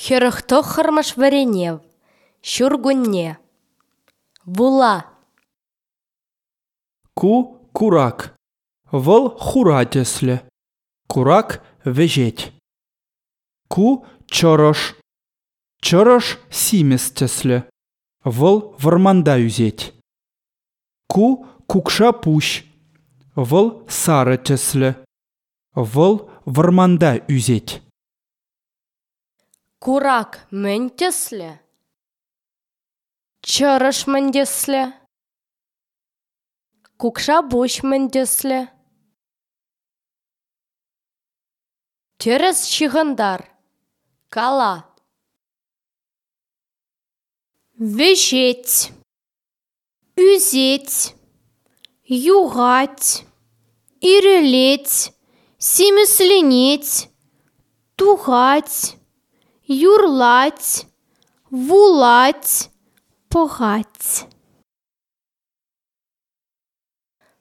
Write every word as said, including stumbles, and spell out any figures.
Херохто хармаш варенев, щургунне. Була. Ку курак. Вăл хуратесле. Курак вежеть. Ку чорош. Чорош симестесле. Вăл варманда юзеть. Ку кукша пущ. Вăл саретесле. Вăл варманда юзеть. Курак ментесле. Чорош мендесле. Кукша буш мендесле. Терес чигандар. Кала. Вежеть, үзеть, югать, ирелеть, семислинеть, тугать, юрлать, вулать, погать.